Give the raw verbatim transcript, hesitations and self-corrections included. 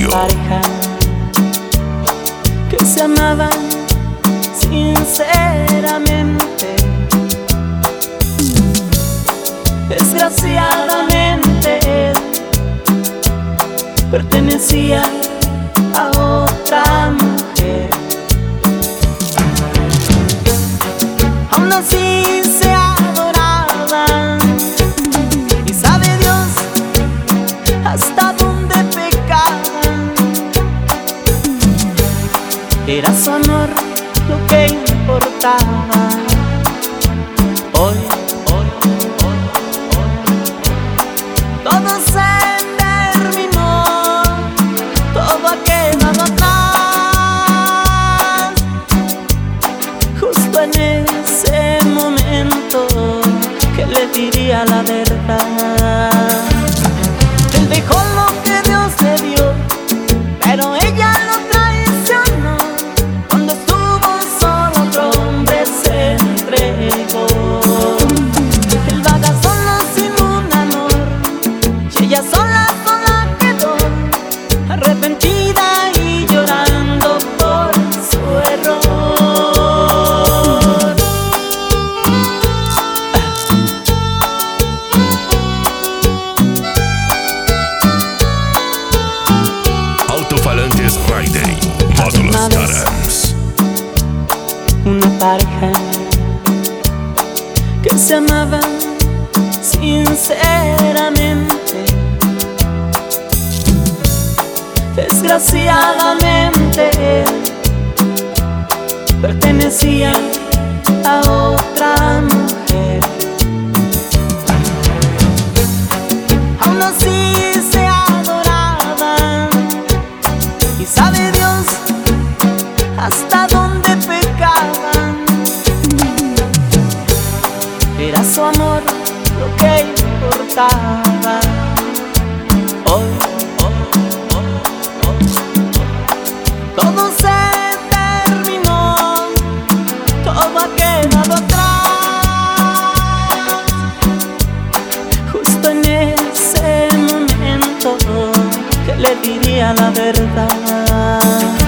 Radio. Una pareja que se amaban sinceramente. Desgraciadamente él pertenecía a otra mujer. Aún así se adoraban y sabe Dios hasta dónde pecaban. Era su amor lo que importaba. Hoy, hoy, hoy, hoy, todo se terminó, todo ha quedado atrás. Justo en ese momento que le diría la verdad. Él dejó lo que Dios le dio, pero ella lo traicionó. Cuando estuvo solo, otro hombre se entregó. Él vaga solo sin un amor, y ella sola, sola quedó, arrepentida y llorando por su error. Alto-falantes Friday, módulos Tarams. Una pareja que se amaba sinceramente. Desgraciadamente pertenecía a otra mujer. Aún así se adoraban y sabe Dios hasta dónde pecaban. Era su amor lo que importaba. Hoy, hoy, hoy, hoy, todo se terminó, todo ha quedado atrás. Justo en ese momento que le diría la verdad.